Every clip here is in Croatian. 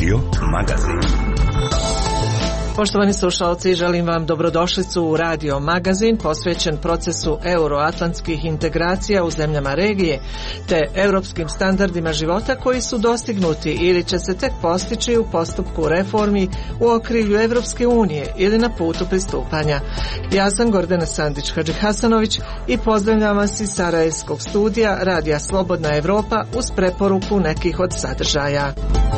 Radio Magazin. Poštovani slušalci, želim vam dobrodošlicu u Radio Magazin posvećen procesu euroatlantskih integracija u zemljama regije te europskim standardima života koji su dostignuti ili će se tek postići u postupku reformi u okrilju Evropske unije ili na putu pristupanja. Ja sam Gordana Sandić-Hadžihasanović i pozdravljam vas iz Sarajevskog studija Radija Slobodna Evropa uz preporuku nekih od sadržaja.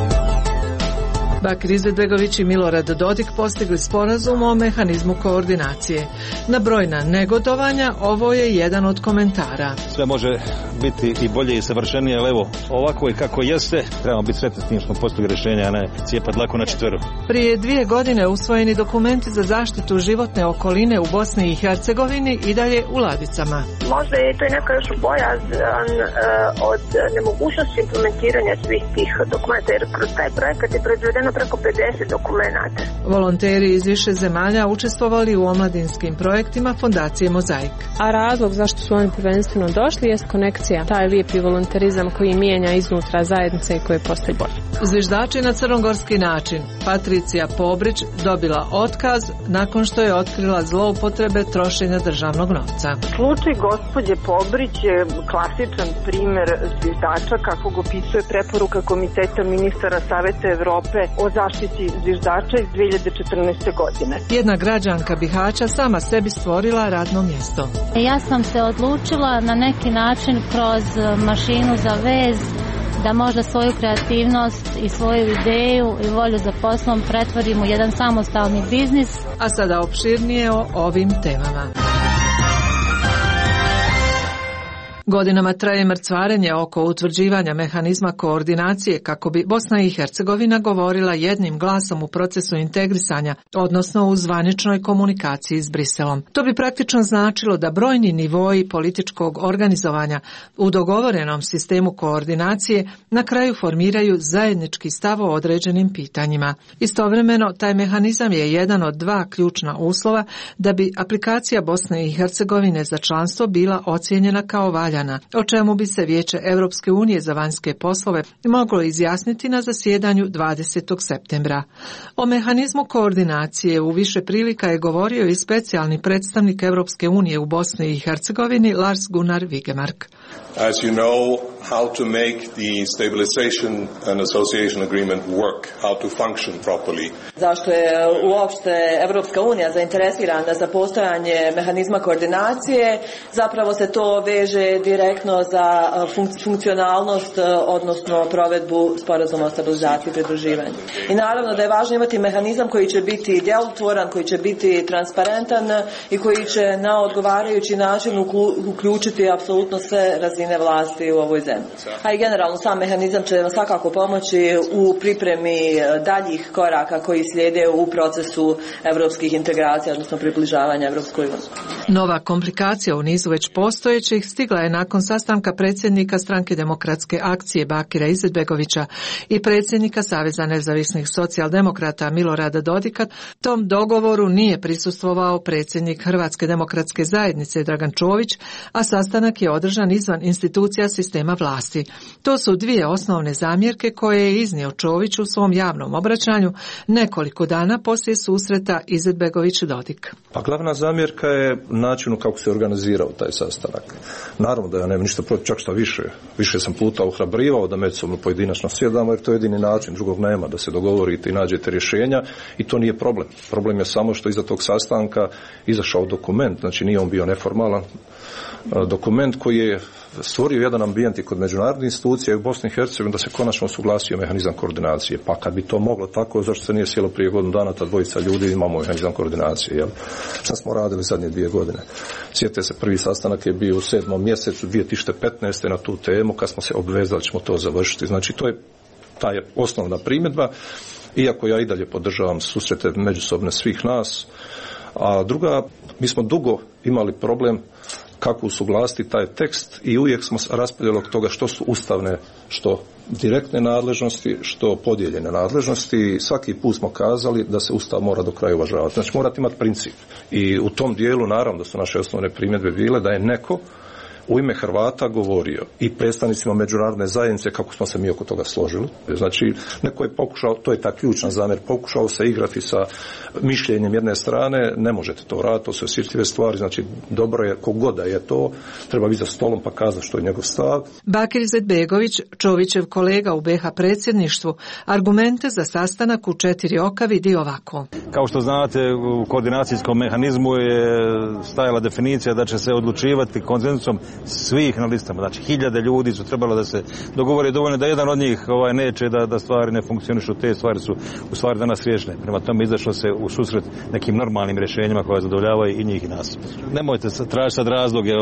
Bakir Izetbegović i Milorad Dodik postigli sporazum o mehanizmu koordinacije. Na brojna negodovanja ovo je jedan od komentara. Sve može biti i bolje i savršenije, ali evo, ovako i kako jeste, trebamo biti sretni s tim što smo postigli rješenja, a ne cijepati dlaku na četveru. Prije 2 godine usvojeni dokumenti za zaštitu životne okoline u Bosni i Hercegovini i dalje u ladicama. Možda je to i neka još bojazan od nemogućnosti implementiranja svih tih dokumenta, jer kroz taj projekat je proizvedeno preko 50 dokumenata. Volonteri iz više zemalja učestvovali u omladinskim projektima Fondacije Mozaik. A razlog zašto su oni prvenstveno došli jest konekcija, taj lijepi volonterizam koji mijenja iznutra zajednice i koji postaje bolje. Zviždači na crnogorski način. Patricija Pobrić dobila otkaz nakon što je otkrila zloupotrebe trošenja državnog novca. Slučaj gospođe Pobrić je klasičan primjer zviždača kakvog opisuje preporuka Komiteta ministara Saveta Evrope o zaštiti zviždača iz 2014. godine. Jedna građanka Bihaća sama sebi stvorila radno mjesto. Ja sam se odlučila na neki način kroz mašinu za vez da možda svoju kreativnost i svoju ideju i volju za poslom pretvorim u jedan samostalni biznis. A sada opširnije o ovim temama. Godinama traje mrcvarenje oko utvrđivanja mehanizma koordinacije kako bi Bosna i Hercegovina govorila jednim glasom u procesu integrisanja, odnosno u zvaničnoj komunikaciji s Briselom. To bi praktično značilo da brojni nivoi političkog organizovanja u dogovorenom sistemu koordinacije na kraju formiraju zajednički stav o određenim pitanjima. Istovremeno, taj mehanizam je jedan od 2 ključna uslova da bi aplikacija Bosne i Hercegovine za članstvo bila ocijenjena kao valjana, o čemu bi se Vijeće Europske unije za vanjske poslove moglo izjasniti na zasjedanju 20. septembra. O mehanizmu koordinacije u više prilika je govorio i specijalni predstavnik Europske unije u Bosni i Hercegovini Lars Gunnar Vigemark. As you know, how to make the stabilization and association agreement work, how to function properly. Zašto je uopšte Evropska unija zainteresirana za postojanje mehanizma koordinacije? Zapravo se to veže direktno za funkcionalnost, odnosno provedbu sporazuma o stabilizaciji i pridruživanju. I naravno da je važno imati mehanizam koji će biti djelotvoran, koji će biti transparentan i koji će na odgovarajući način uključiti apsolutno sve razine vlasti u ovoj zemlji. A i generalno sam mehanizam će vam svakako pomoći u pripremi daljih koraka koji slijede u procesu evropskih integracija, odnosno približavanja Evropskoj uniji. Nova komplikacija u nizu već postojećih stigla je nakon sastanka predsjednika Stranke demokratske akcije Bakira Izetbegovića i predsjednika Saveza nezavisnih socijaldemokrata Milorada Dodika. Tom dogovoru nije prisustvovao predsjednik Hrvatske demokratske zajednice Dragan Čović, a sastanak je održan izvan institucija sistema vlasti. To su 2 osnovne zamjerke koje je iznio Čović u svom javnom obraćanju nekoliko dana poslije susreta Izetbegović-Dodik. Pa glavna zamjerka je načinu kako se organizirao taj sastanak. Naravno da ja nemam ništa protiv, čak šta više sam puta ohrabrivao da međusobno pojedinačno sjedamo, jer to je jedini način, drugog nema, da se dogovorite i nađete rješenja i to nije problem. Problem je samo što iza tog sastanka izašao dokument, znači nije on bio neformalan dokument koji je stvorio jedan ambijent i kod međunarodnih institucija i u Bosni i Hercegovini da se konačno usuglasio mehanizam koordinacije. Pa kad bi to moglo tako, zašto se nije sjelo prije godinu dana ta dvojica ljudi, imamo mehanizam koordinacije, jel? Šta smo radili zadnje 2 godine? Sjetite se, prvi sastanak je bio u 7. mjesecu 2015. na tu temu, kad smo se obvezali ćemo to završiti. Znači to je ta je osnovna primjedba, iako ja i dalje podržavam susrete međusobne svih nas. A druga, mi smo dugo imali problem kako usuglasiti taj tekst i uvijek smo raspravljali od toga što su ustavne, što direktne nadležnosti, što podijeljene nadležnosti. Svaki put smo kazali da se Ustav mora do kraja uvažavati. Znači morate imati princip. I u tom dijelu naravno da su naše osnovne primjedbe bile da je neko u ime Hrvata govorio i predstavnicima međunarodne zajednice kako smo se mi oko toga složili. Znači, neko je pokušao, to je ta ključna zamjer, pokušao se igrati sa mišljenjem jedne strane, ne možete to raditi, to su osjetljive stvari, znači dobro je, kogod da je to, treba biti za stolom pa kazati što je njegov stav. Bakir Izetbegović, Čovićev kolega u BiH predsjedništvu, argumente za sastanak u 4 oka vidi ovako. Kao što znate, u koordinacijskom mehanizmu je stajala definicija da će se odlučivati konsenzusom svih na listama. Znači, 1000 ljudi su trebalo da se dogovore, dovoljno da jedan od njih neće da stvari ne funkcionišu. Te stvari su u stvari danas riješene. Prema tome izašlo se u susret nekim normalnim rješenjima koja zadovoljavaju i njih i nas. Nemojte tražiti sad razloge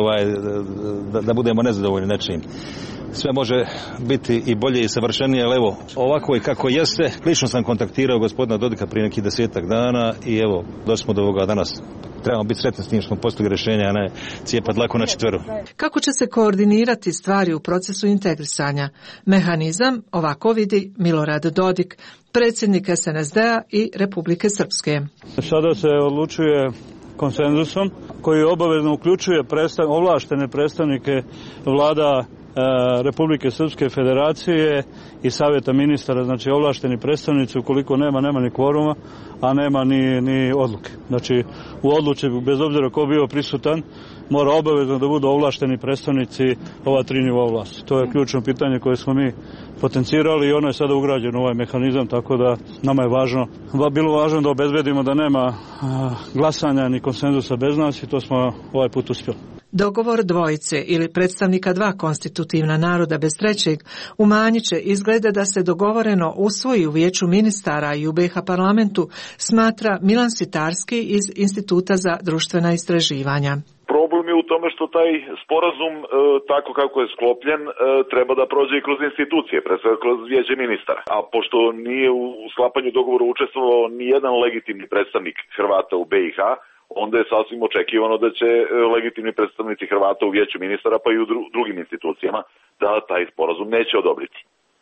da budemo nezadovoljni nečim. Sve može biti i bolje i savršenije, ali evo, ovako i kako jeste. Lično sam kontaktirao gospodina Dodika prije nekih 10 dana i evo, došli smo do ovoga danas. Trebamo biti sretni s tim što smo postigli rješenja, a ne cijepat dlaku na četveru. Kako će se koordinirati stvari u procesu integrisanja? Mehanizam ovako vidi Milorad Dodik, predsjednik SNSD-a i Republike Srpske. Sada se odlučuje konsenzusom koji obavezno uključuje ovlaštene predstavnike vlada Republike Srpske Federacije i Savjeta ministara, znači ovlašteni predstavnici, ukoliko nema ni kvoruma, a nema ni odluke. Znači u odluci, bez obzira ko bio prisutan, mora obavezno da budu ovlašteni predstavnici ova 3 nivoa vlasti. To je ključno pitanje koje smo mi potencirali i ono je sada ugrađeno u ovaj mehanizam, tako da nama je bilo važno da obezbedimo da nema glasanja ni konsenzusa bez nas i to smo ovaj put uspjeli. Dogovor dvojice ili predstavnika 2 konstitutivna naroda bez trećeg umanjit će izglede da se dogovoreno usvoji u Vijeću ministara i u BiH parlamentu, smatra Milan Sitarski iz Instituta za društvena istraživanja. Problem je u tome što taj sporazum, tako kako je sklopljen, treba da prođe i kroz institucije, pre svega kroz Vijeće ministara. A pošto nije u sklapanju dogovora učestvovao ni jedan legitimni predstavnik Hrvata u BiH, onda je sasvim očekivano da će legitimni predstavnici Hrvata u Vijeću ministara pa i u drugim institucijama da taj sporazum neće odobriti.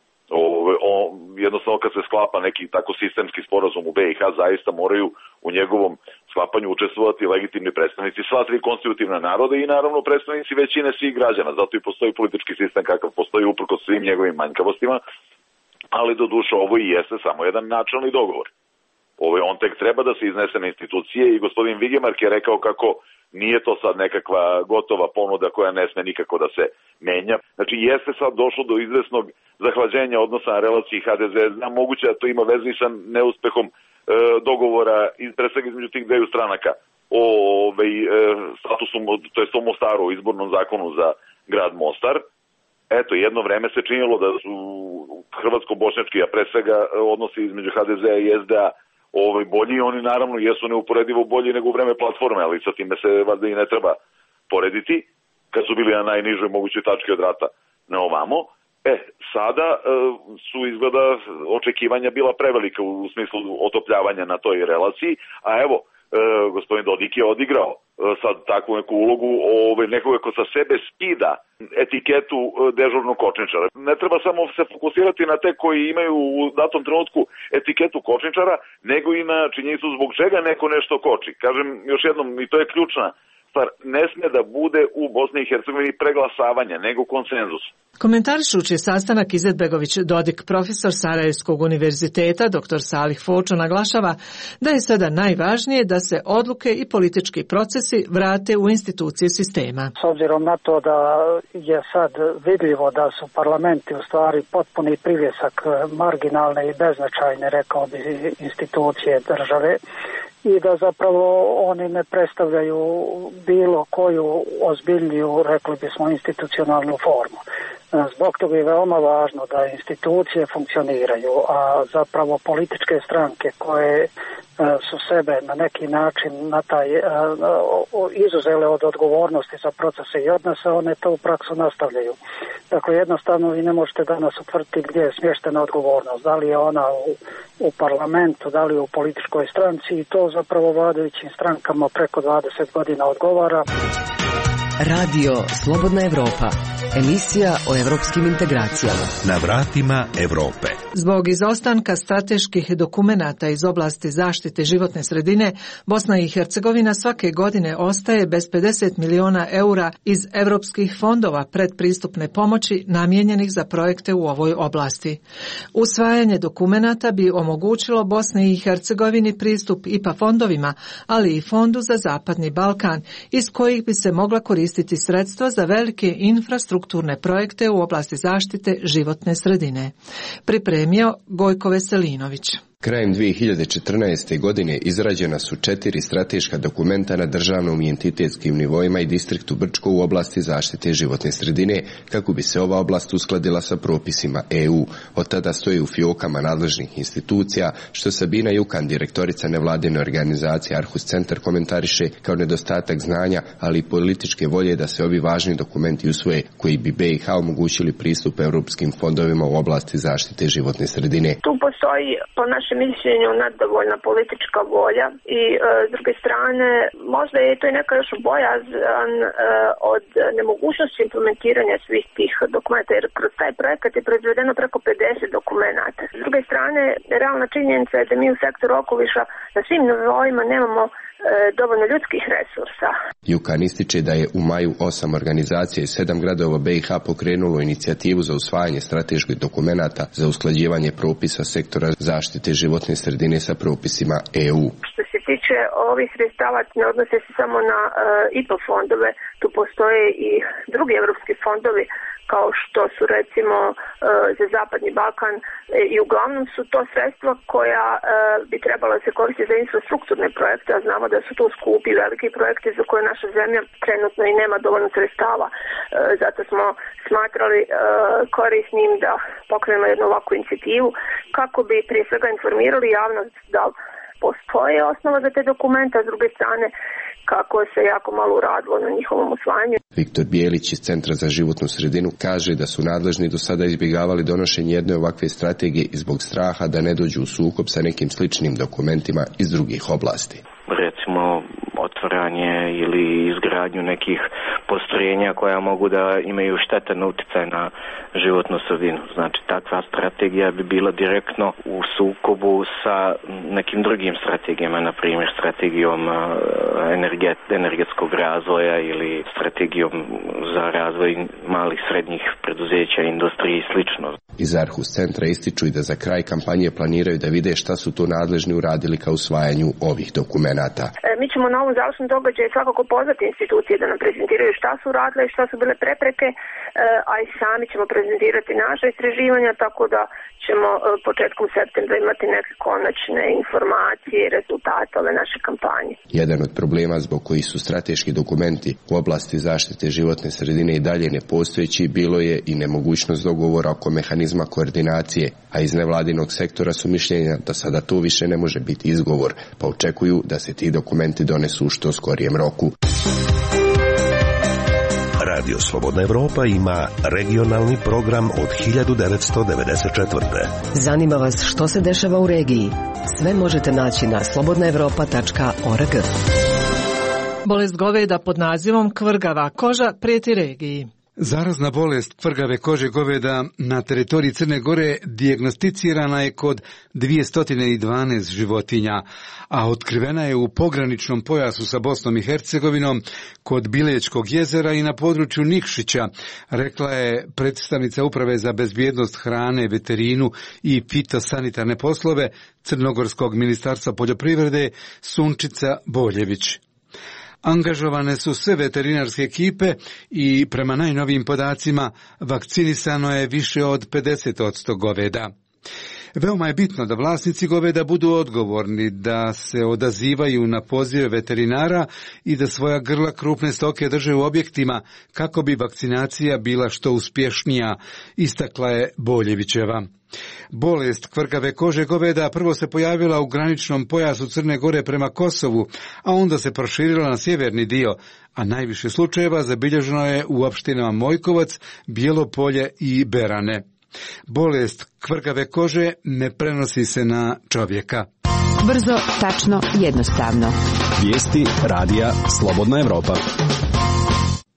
Jednostavno kad se sklapa neki tako sistemski sporazum u BiH, zaista moraju u njegovom sklapanju učestvovati legitimni predstavnici sva 3 konstitutivna naroda i naravno predstavnici većine svih građana. Zato i postoji politički sistem kakav postoji uprkos svim njegovim manjkavostima, ali doduše ovo i jeste samo jedan načelni dogovor. On tek treba da se iznese na institucije i gospodin Vigemark je rekao kako nije to sad nekakva gotova ponuda koja ne sme nikako da se menja. Znači jeste sad došlo do izvesnog zahlađenja odnosa na relaciji HDZ-a, moguće da to ima veze i sa neuspehom dogovora pre svega između tih 2 stranaka o statusu, to jest o Mostaru, o izbornom zakonu za grad Mostar. Eto, jedno vreme se činilo da su hrvatsko-bošnjački, a pre svega odnosi između HDZ-a i SDA bolji i oni naravno jesu neuporedivo bolji nego u vreme platforme, ali sa time se valjda i ne treba porediti, kad su bili na najnižoj mogućoj tački od rata na ovamo. Sada su izgleda očekivanja bila prevelika u smislu otopljavanja na toj relaciji, a evo, gospodin Dodik je odigrao sad takvu neku ulogu nekoga ko sa sebe skida etiketu dežurnog kočničara. Ne treba samo se fokusirati na te koji imaju u datom trenutku etiketu kočničara, nego i na činjenicu zbog čega neko nešto koči. Kažem još jednom, i to je ključna stvar, ne sme da bude u Bosni i Hercegovini preglasavanja, nego konsenzus. Komentarišući sastanak Izetbegović-Dodik, profesor Sarajevskog univerziteta, dr. Salih Fočo, naglašava da je sada najvažnije da se odluke i politički procesi vrate u institucije sistema. S obzirom na to da je sad vidljivo da su parlamenti u stvari potpuni privjesak marginalne i beznačajne, rekao bi, institucije države, i da zapravo oni ne predstavljaju bilo koju ozbiljniju, rekli bismo, institucionalnu formu. Zbog toga je veoma važno da institucije funkcioniraju, a zapravo političke stranke koje su sebe na neki način izuzele od odgovornosti za procese i odnose, one to u praksu nastavljaju. Dakle, jednostavno vi ne možete danas utvrditi gdje je smještena odgovornost, da li je ona u parlamentu, da li je u političkoj stranci, i to zapravo vladajućim strankama preko 20 godina odgovara. Radio Slobodna Evropa, emisija o evropskim integracijama. Na vratima Evrope. Zbog izostanka strateških dokumenata iz oblasti zaštite životne sredine, Bosna i Hercegovina svake godine ostaje bez 50 miliona eura iz europskih fondova predpristupne pomoći namijenjenih za projekte u ovoj oblasti. Usvajanje dokumenata bi omogućilo Bosni i Hercegovini pristup IPA fondovima, ali i Fondu za Zapadni Balkan, iz kojih bi se mogla koristiti sredstva za velike infrastrukturne projekte u oblasti zaštite životne sredine. Pripremio Gojko Veselinović. Krajem 2014. godine izrađena su 4 strateška dokumenta na državnom i entitetskim nivoima i distriktu Brčko u oblasti zaštite životne sredine, kako bi se ova oblast uskladila sa propisima EU. Od tada stoji u fiokama nadležnih institucija, što Sabina Jukan, direktorica nevladine organizacije Arhus Centar, komentariše kao nedostatak znanja, ali i političke volje da se ovi važni dokumenti usvoje, koji bi BiH omogućili pristup europskim fondovima u oblasti zaštite životne sredine. Tu postoji, po našem mišljenju, nedovoljna politička volja i s druge strane možda je to i neka još bojazan od nemogućnosti implementiranja svih tih dokumenta, jer kroz taj projekat je proizvedeno preko 50 dokumenata. S druge strane, realna činjenica je da mi u sektoru okoliša na svim nivoima nemamo dovoljno ljudskih resursa. Jukan ističe da je u maju 8 organizacija i 7 gradova BiH pokrenulo inicijativu za usvajanje strateških dokumenata za usklađivanje propisa sektora zaštite životne sredine sa propisima EU. Što se tiče ovih sredstava, ne odnose se samo na IPA fondove, tu postoje i drugi evropski fondovi, kao što su recimo za Zapadni Balkan, i uglavnom su to sredstva koja bi trebala se koristiti za infrastrukturne projekte, a znamo da su to skupi veliki projekti za koje naša zemlja trenutno i nema dovoljno sredstava. Zato smo smatrali korisnim da pokrenemo jednu ovakvu inicijativu kako bi prije svega informirali javnost da postoje osnova za te dokumente, a s druge strane kako se jako malo uradilo na njihovom usvajanju. Viktor Bijelić iz Centra za životnu sredinu kaže da su nadležni do sada izbjegavali donošenje jedne ovakve strategije i zbog straha da ne dođu u sukob sa nekim sličnim dokumentima iz drugih oblasti. Recimo otvaranje ili izgradnju nekih postrojenja koja mogu da imaju štetan utjecaj na životnu sredinu. Znači, takva strategija bi bila direktno u sukobu sa nekim drugim strategijama, na primjer strategijom energetskog razvoja ili strategijom za razvoj malih srednjih preduzeća, industrije i slično. Iz Arhus Centra ističu i da za kraj kampanje planiraju da vide šta su to nadležni uradili ka usvajanju ovih dokumenata. Mi ćemo na ovom završnom događaju svakako pozvati institucije da nam prezentiraju šta su radile i šta su bile prepreke, a i sami ćemo prezentirati naše istraživanja, tako da ćemo početkom septembra imati neke konačne informacije i rezultate ove naše kampanje. Jedan od problema zbog kojih su strateški dokumenti u oblasti zaštite životne sredine i dalje nepostojeći bilo je i nemogućnost dogovora oko mehanizma koordinacije, a iz nevladinog sektora su mišljenja da sada to više ne može biti izgovor, pa očekuju da se ti dokumenti donesu u što skorijem roku. Radio Slobodna Evropa ima regionalni program od 1994. Zanima vas što se dešava u regiji? Sve možete naći na slobodnaevropa.org. Bolest goveda pod nazivom kvrgava koža prijeti regiji. Zarazna bolest kvrgave kože goveda na teritoriji Crne Gore dijagnosticirana je kod 212 životinja, a otkrivena je u pograničnom pojasu sa Bosnom i Hercegovinom kod Bilečkog jezera i na području Nikšića, rekla je predstavnica Uprave za bezbjednost hrane, veterinu i fitosanitarne poslove Crnogorskog ministarstva poljoprivrede Sunčica Boljević. Angažovane su sve veterinarske ekipe i prema najnovijim podacima vakcinisano je više od 50% goveda. Veoma je bitno da vlasnici goveda budu odgovorni, da se odazivaju na pozive veterinara i da svoja grla krupne stoke drže u objektima kako bi vakcinacija bila što uspješnija, istakla je Boljevićeva. Bolest kvrgave kože goveda prvo se pojavila u graničnom pojasu Crne Gore prema Kosovu, a onda se proširila na sjeverni dio, a najviše slučajeva zabilježeno je u opštinama Mojkovac, Bijelopolje i Berane. Bolest kvrgave kože ne prenosi se na čovjeka. Brzo, tačno, jednostavno. Vijesti radija Slobodna Evropa.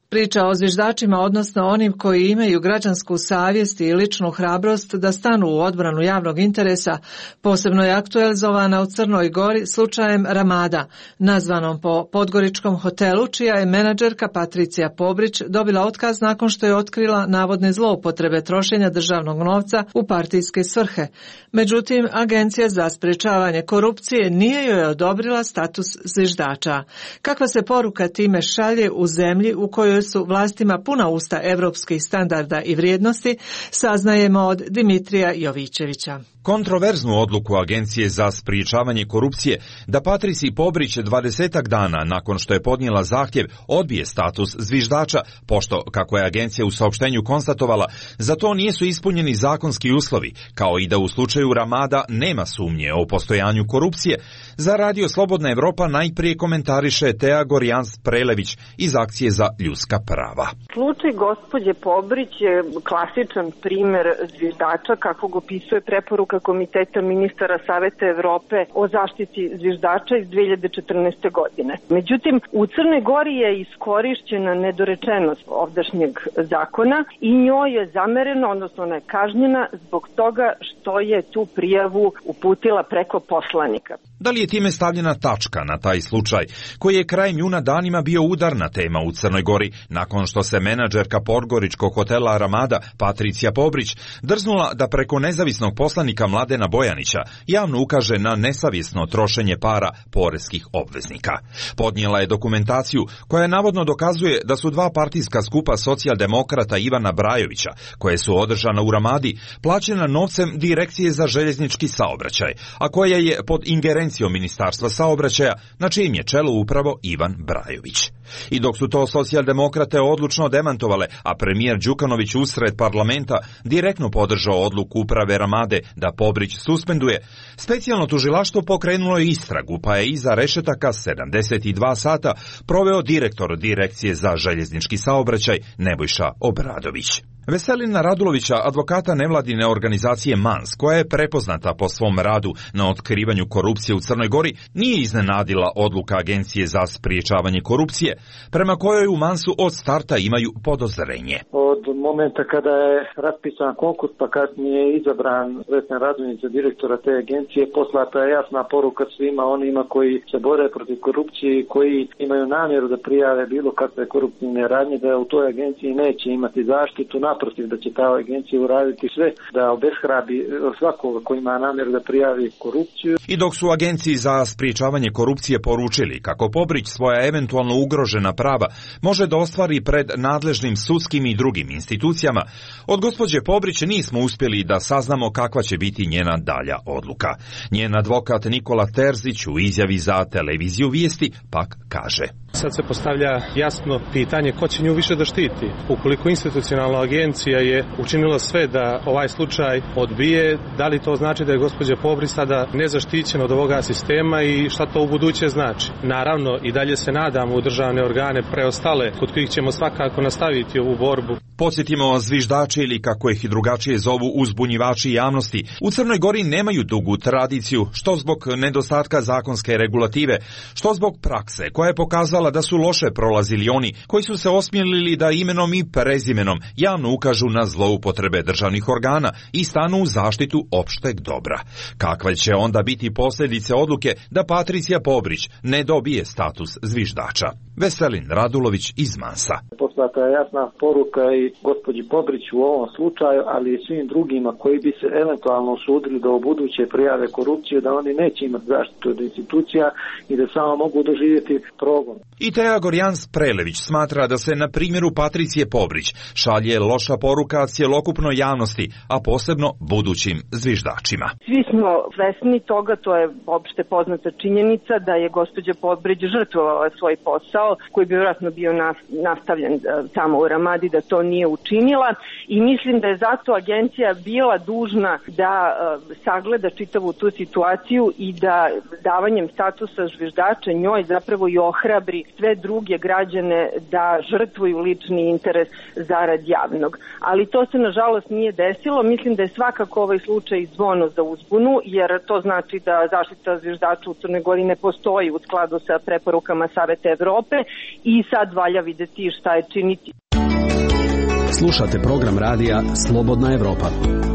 Priča o zviždačima, odnosno onim koji imaju građansku savjest i ličnu hrabrost da stanu u odbranu javnog interesa, posebno je aktualizovana u Crnoj Gori slučajem Ramada, nazvanom po podgoričkom hotelu, čija je menadžerka Patricija Pobrić dobila otkaz nakon što je otkrila navodne zloupotrebe trošenja državnog novca u partijske svrhe. Međutim, Agencija za sprječavanje korupcije nije joj odobrila status zviždača. Kakva se poruka time šalje u zemlji u kojoj su vlastima puna usta evropskih standarda i vrijednosti, saznajemo od Dimitrija Jovićevića. Kontroverznu odluku Agencije za sprječavanje korupcije da Patriciji Pobrić 20 dana nakon što je podnijela zahtjev odbije status zviždača, pošto, kako je agencija u saopštenju konstatovala, za to nisu ispunjeni zakonski uslovi, kao i da u slučaju Ramada nema sumnje o postojanju korupcije, za Radio Slobodna Evropa najprije komentariše Tea Gorjans-Prelević iz Akcije za ljudska prava. Slučaj gospođe Pobrić je klasičan primer zviždača kakvog opisuje preporuka Komiteta ministara Saveta Evrope o zaštiti zviždača iz 2014. godine. Međutim, u Crnoj Gori je iskorišćena nedorečenost ovdašnjeg zakona i njoj je zamereno, odnosno ona je kažnjena zbog toga što je tu prijavu uputila preko poslanika. Da li je time stavljena tačka na taj slučaj, koji je krajem juna danima bio udarna tema u Crnoj Gori, nakon što se menadžerka podgoričkog hotela Ramada, Patricija Pobrić, drznula da preko nezavisnog poslanika Mladena Bojanića javno ukaže na nesavjesno trošenje para poreskih obveznika. Podnijela je dokumentaciju koja navodno dokazuje da su dva partijska skupa socijaldemokrata Ivana Brajovića, koje su održana u Ramadi, plaćena novcem Direkcije za željeznički saobraćaj, a koja je pod ingerencijom Ministarstva saobraćaja, na čijem je čelu upravo Ivan Brajović. I dok su to socijaldemokrate odlučno demantovale, a premijer Đukanović usred parlamenta direktno podržao odluku uprave Ramade da Pobrić suspenduje, specijalno tužilaštvo pokrenulo je istragu, pa je iza rešetaka 72 sata proveo direktor Direkcije za željeznički saobraćaj Nebojša Obradović. Veselina Radulovića, advokata nevladine organizacije MANS, koja je prepoznata po svom radu na otkrivanju korupcije u Crnoj Gori, nije iznenadila odluka Agencije za sprječavanje korupcije, prema kojoj u MANS-u od starta imaju podozrenje. Od momenta kada je raspisan konkurs, pa kasnije je izabran Vesna Radonjić za direktora te agencije, poslata je jasna poruka svima onima koji se bore protiv korupcije i koji imaju namjeru da prijave bilo kakve koruptivne radnje, da u toj agenciji neće imati zaštitu, naprotiv da će ta agencija uraditi sve da obeshrabi svakoga koji ima namjeru da prijavi korupciju. I dok su Agenciji za sprječavanje korupcije poručili kako Pobrić svoja eventualno ugrožena prava može da ostvari pred nadležnim sudskim i drugim institucijama, od gospođe Pobrić nismo uspjeli da saznamo kakva će biti njena dalja odluka. Njen advokat Nikola Terzić u izjavi za televiziju Vijesti pak kaže: Sad se postavlja jasno pitanje ko će nju više da štiti. Ukoliko institucionalna agencija je učinila sve da ovaj slučaj odbije, da li to znači da je gospođa Pobrić sada nezaštićena od ovoga sistema i šta to u buduće znači? Naravno, i dalje se nadamo u državne organe preostale, kod kojih ćemo svakako nastaviti ovu borbu. Podsjetimo, zviždači ili kako ih i drugačije zovu uzbunjivači javnosti u Crnoj Gori nemaju dugu tradiciju, što zbog nedostatka zakonske regulative, što zbog prakse koja je pokazala da su loše prolazili oni koji su se osmjelili da imenom i prezimenom javno ukažu na zloupotrebe državnih organa i stanu u zaštitu opšteg dobra. Kakve će onda biti posljedice odluke da Patricija Pobrić ne dobije status zviždača? Veselin Radulović iz MANS-a. Poslata je jasna poruka i gospođi Pobrić u ovom slučaju, ali i svim drugima koji bi se eventualno usudili da u buduće prijave korupciju, da oni neće imati zaštitu od institucija i da samo mogu doživjeti progon. I Tea Gorjans-Prelević smatra da se na primjeru Patricije Pobrić šalje loša poruka cjelokupnoj javnosti, a posebno budućim zviždačima. Svi smo svesni toga, to je opšte poznata činjenica da je gospođa Pobrić žrtvovala svoj posao, koji bi vjerojatno bio nastavljen tamo u Ramadi, da to nije nije učinila i mislim da je zato agencija bila dužna da sagleda čitavu tu situaciju i da davanjem statusa zviždača njoj zapravo i ohrabri sve druge građane da žrtvuju lični interes zarad javnog. Ali to se nažalost nije desilo. Mislim da je svakako ovaj slučaj zvono za uzbunu, jer to znači da zaštita zviždača u Crnoj Gori ne postoji u skladu sa preporukama Saveta Evrope i sad valja videti šta je činiti. Slušate program radija Slobodna Evropa.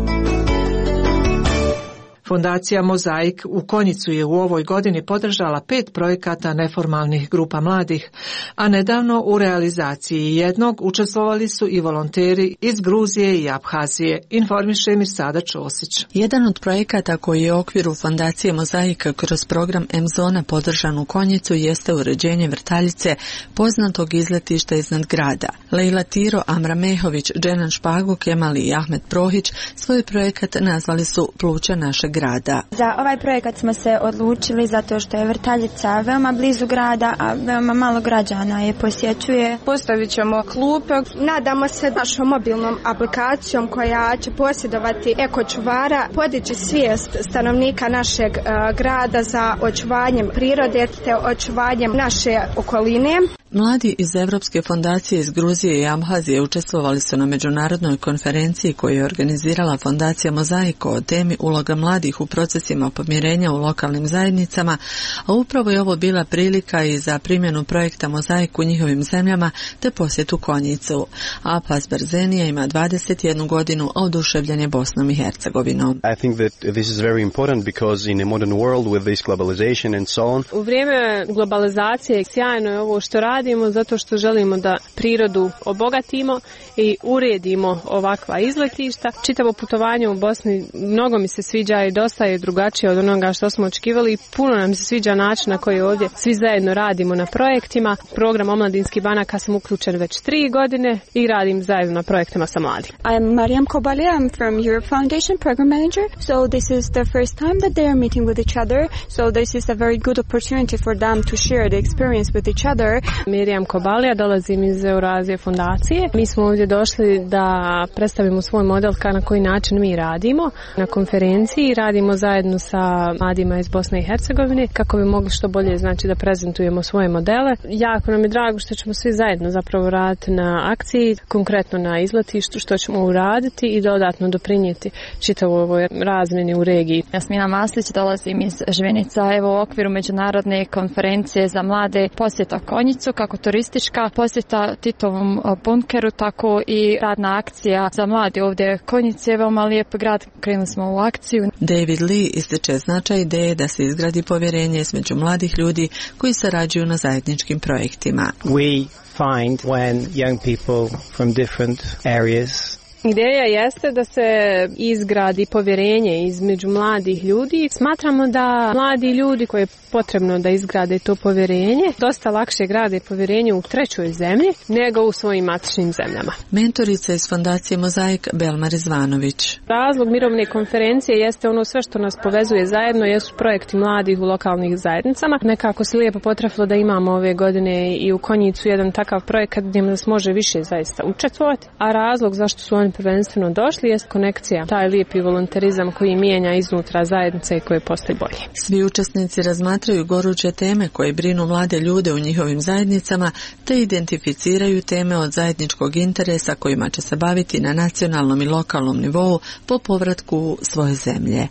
Fondacija Mozaik u Konjicu je u ovoj godini podržala 5 projekata neformalnih grupa mladih, a nedavno u realizaciji jednog učestvovali su i volonteri iz Gruzije i Abhazije, informiše Mirsada Ćosić. Jedan od projekata koji je u okviru Fondacije Mozaika kroz program M-Zona podržan u Konjicu jeste uređenje vrtaljice poznatog izletišta iznad grada. Lejla Tiro, Amra Mehović, Dženan Špago, Kemali i Ahmed Prohić svoj projekat nazvali su Pluća našeg grada. Za ovaj projekat smo se odlučili zato što je vrtaljica veoma blizu grada, a veoma malo građana je posjećuje. Postavit ćemo klupe. Nadamo se našom mobilnom aplikacijom koja će posjedovati ekočuvara, podići svijest stanovnika našeg grada za očuvanjem prirode te očuvanjem naše okoline. Mladi iz Evropske fondacije iz Gruzije i Abhazije učestvovali su na međunarodnoj konferenciji koju je organizirala Fondacija Mozaiko o temi uloga mladih u procesima pomirenja u lokalnim zajednicama, a upravo je ovo bila prilika i za primjenu projekta Mozaik u njihovim zemljama te posjetu Konjicu. Apaz Berzenija ima 21 godinu, a oduševljen je Bosnom i Hercegovinom. I think that this is very important because in a modern world with this globalization and so on. U vrijeme globalizacije sjajno je ovo što radimo zato što želimo da prirodu obogatimo i uredimo ovakva izletišta. Čitavo putovanje u Bosni mnogo mi se sviđa i dosta je drugačije od onoga što smo očekivali i puno nam se sviđa način na koji ovdje svi zajedno radimo na projektima. Program omladinskih banaka sam uključen već 3 godine i radim zajedno na projektima sa mladima. I'm Mariam Kobalia, I'm from Europe Foundation Program Manager. So this is the first time that they are meeting with each other. So this is a very good opportunity for them to share the experience with each other. Miriam Kobalija, dolazim iz Eurazije fondacije. Mi smo ovdje došli da predstavimo svoj model na koji način mi radimo. Na konferenciji radimo zajedno sa mladima iz Bosne i Hercegovine kako bi mogli što bolje da prezentujemo svoje modele. Jako nam je drago što ćemo svi zajedno zapravo raditi na akciji, konkretno na izletištu, što ćemo uraditi i dodatno doprinijeti čitavoj ovoj razmjeni u regiji. Jasmina Maslić, dolazim iz Žvenica. Evo u okviru međunarodne konferencije za mlade posjeta Konjicu, kako turistička posjeta Titovom bunkeru, tako i radna akcija za mlade ovdje Konjice. Je veoma lijep grad, krenuli smo u akciju. David Lee ističe značaj ideje da se izgradi povjerenje između mladih ljudi koji sarađuju na zajedničkim projektima. We find when young people from different areas. Ideja jeste da se izgradi povjerenje između mladih ljudi. Smatramo da mladi ljudi koji je potrebno da izgrade to povjerenje, dosta lakše grade povjerenje u trećoj zemlji nego u svojim matičnim zemljama. Mentorica iz Fondacije Mozaik Belmar Izvanović. Razlog mirovne konferencije jeste ono sve što nas povezuje zajedno, jesu projekti mladih u lokalnih zajednicama. Nekako se lijepo potrefilo da imamo ove godine i u Konjicu jedan takav projekat gdje nas može više zaista učestvovati, a razlog zašto su oni prvenstveno došli jest konekcija, taj lijepi volonterizam koji mijenja iznutra zajednice i koji postoji bolje. Svi učesnici razmatraju goruće teme koje brinu mlade ljude u njihovim zajednicama te identificiraju teme od zajedničkog interesa kojima će se baviti na nacionalnom i lokalnom nivou po povratku u svoje zemlje.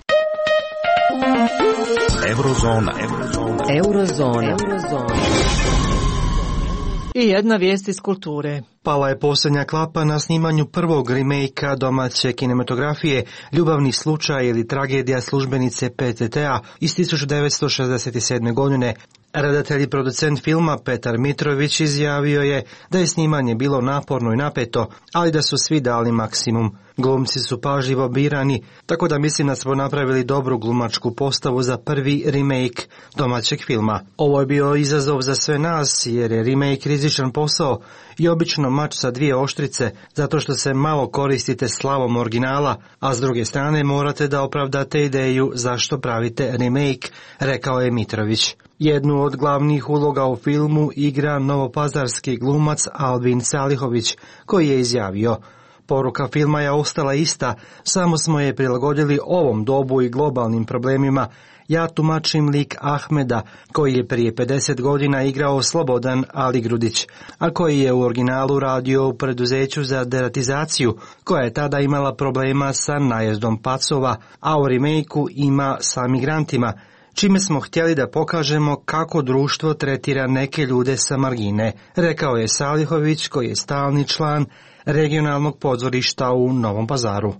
Eurozona. I jedna vijest iz kulture. Pala je posljednja klapa na snimanju prvog remake-a domaće kinematografije Ljubavni slučaj ili tragedija službenice PTT-a iz 1967. godine. Redatelj i producent filma Petar Mitrović izjavio je da je snimanje bilo naporno i napeto, ali da su svi dali maksimum. Glumci su pažljivo birani, tako da mislim da smo napravili dobru glumačku postavu za prvi remake domaćeg filma. Ovo je bio izazov za sve nas jer je remake rizičan posao i obično mač sa dvije oštrice, zato što se malo koristite slavom originala, a s druge strane morate da opravdate ideju zašto pravite remake, rekao je Mitrović. Jednu od glavnih uloga u filmu igra novopazarski glumac Albin Salihović, koji je izjavio: poruka filma je ostala ista, samo smo je prilagodili ovom dobu i globalnim problemima. Ja tumačim lik Ahmeda, koji je prije 50 godina igrao Slobodan Aligrudić, a koji je u originalu radio u preduzeću za deratizaciju, koja je tada imala problema sa najezdom pacova, a u remake-u ima sa migrantima, čime smo htjeli da pokažemo kako društvo tretira neke ljude sa margine, rekao je Salihović, koji je stalni član regionalnog pozorišta u Novom Pazaru.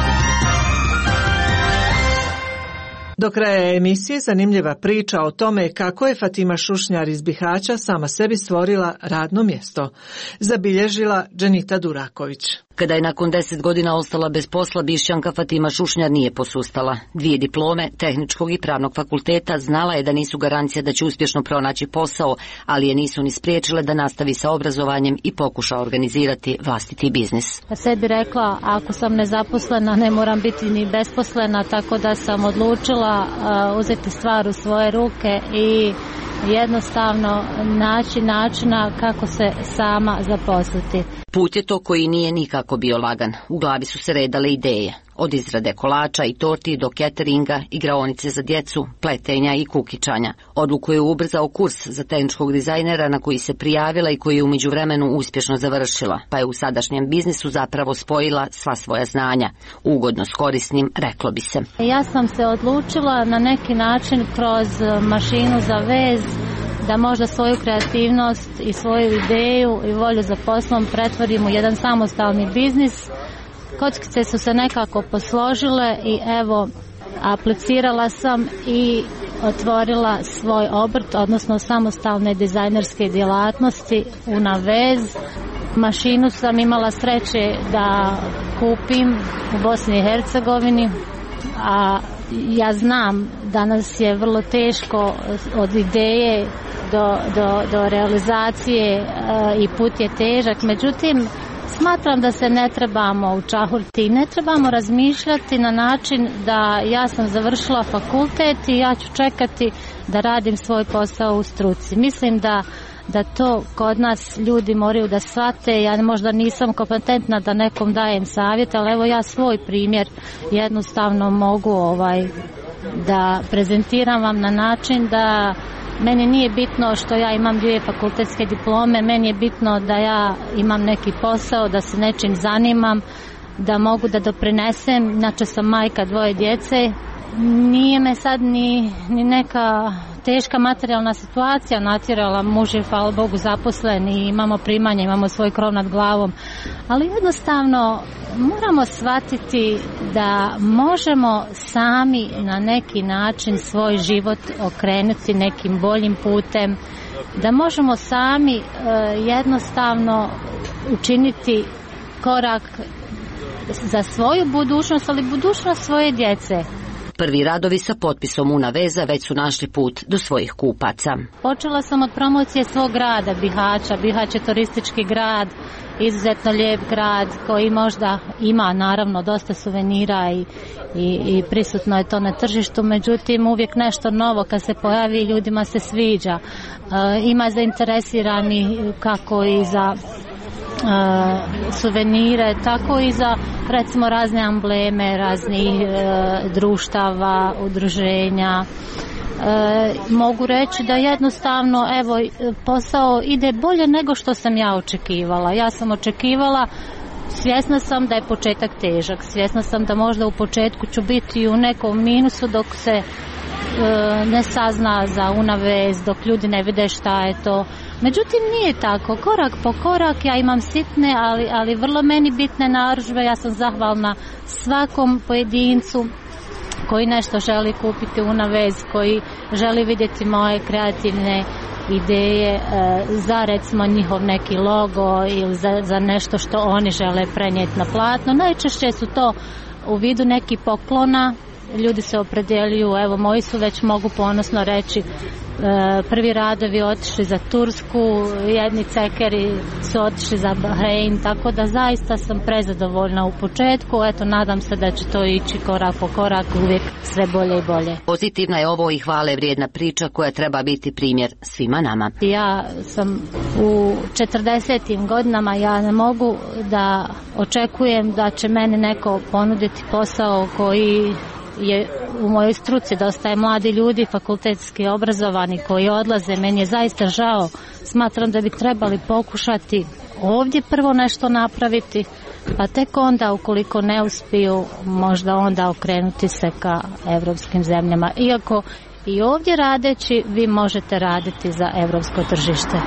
Do kraja emisije zanimljiva priča o tome kako je Fatima Šušnjar iz Bihaća sama sebi stvorila radno mjesto, zabilježila Dženita Duraković. Kada je nakon 10 godina ostala bez posla, Bišćanka Fatima Šušnjar nije posustala. 2 diplome, tehničkog i pravnog fakulteta, znala je da nisu garancija da će uspješno pronaći posao, ali je nisu ni spriječile da nastavi sa obrazovanjem i pokuša organizirati vlastiti biznis. Sebi rekla, ako sam nezaposlena, ne moram biti ni besposlena, tako da sam odlučila uzeti stvar u svoje ruke i jednostavno naći načina kako se sama zaposliti. Put je to koji nije nikako bio lagan. U glavi su se redale ideje. Od izrade kolača i torti do cateringa, igraonice za djecu, pletenja i kukičanja. Odluku je ubrzao kurs za tehničkog dizajnera na koji se prijavila i koji je u međuvremenu uspješno završila, pa je u sadašnjem biznisu zapravo spojila sva svoja znanja. Ugodno s korisnim, reklo bi se. Ja sam se odlučila na neki način kroz mašinu za vez da možda svoju kreativnost i svoju ideju i volju za poslom pretvorim u jedan samostalni biznis. Kockice su se nekako posložile i evo, aplicirala sam i otvorila svoj obrt, odnosno samostalne dizajnerske djelatnosti u navez. Mašinu sam imala sreće da kupim u Bosni i Hercegovini, a ja znam danas je vrlo teško od ideje do realizacije i put je težak, međutim smatram da se ne trebamo učahuriti i ne trebamo razmišljati na način da ja sam završila fakultet i ja ću čekati da radim svoj posao u struci. Mislim da to kod nas ljudi moraju da shvate. Ja možda nisam kompetentna da nekom dajem savjet, ali evo ja svoj primjer jednostavno mogu da prezentiram vam na način da meni nije bitno što ja imam 2 fakultetske diplome, meni je bitno da ja imam neki posao, da se nečim zanimam, da mogu da doprinesem. Inače sam majka 2 djece. Nije me sad ni neka teška materijalna situacija natjerala, muž je hvala Bogu zaposlen i imamo primanje, imamo svoj krov nad glavom, ali jednostavno moramo shvatiti da možemo sami na neki način svoj život okrenuti nekim boljim putem, da možemo sami jednostavno učiniti korak za svoju budućnost, ali budućnost svoje djece. Prvi radovi sa potpisom Una veza već su našli put do svojih kupaca. Počela sam od promocije svog grada, Bihaća. Bihać je turistički grad, izuzetno lijep grad koji možda ima naravno dosta suvenira i prisutno je to na tržištu, međutim uvijek nešto novo kad se pojavi ljudima se sviđa. Ima zainteresirani kako i za suvenire, tako i za recimo razne ambleme, raznih društava, udruženja. Mogu reći da jednostavno evo posao ide bolje nego što sam ja očekivala. Ja sam očekivala, svjesna sam da je početak težak, svjesna sam da možda u početku ću biti u nekom minusu dok se ne sazna za Una vez, dok ljudi ne vide šta je to. Međutim, nije tako. Korak po korak ja imam sitne, ali vrlo meni bitne narudžbe. Ja sam zahvalna svakom pojedincu koji nešto želi kupiti Una vez, koji želi vidjeti moje kreativne ideje za recimo njihov neki logo ili za nešto što oni žele prenijeti na platno. Najčešće su to u vidu nekih poklona ljudi se opredjeljuju, evo moji su već, mogu ponosno reći, prvi radovi otišli za Tursku, jedni cekeri su otišli za Bahrein, tako da zaista sam prezadovoljna u početku, eto nadam se da će to ići korak po korak, uvijek sve bolje i bolje. Pozitivna je ovo i hvale vrijedna priča koja treba biti primjer svima nama. Ja sam u 40. godinama, ja ne mogu da očekujem da će meni neko ponuditi posao koji je u mojoj struci, dosta je mladi ljudi fakultetski obrazovani koji odlaze, meni je zaista žao, smatram da bi trebali pokušati ovdje prvo nešto napraviti, pa tek onda ukoliko ne uspiju možda onda okrenuti se ka evropskim zemljama, iako i ovdje radeći vi možete raditi za evropsko tržište.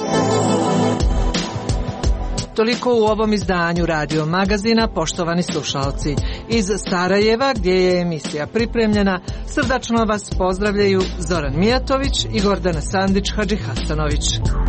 Toliko u ovom izdanju Radio Magazina, poštovani slušalci. Iz Sarajeva, gdje je emisija pripremljena, srdačno vas pozdravljaju Zoran Mijatović i Gordana Sandić-Hadžihasanović.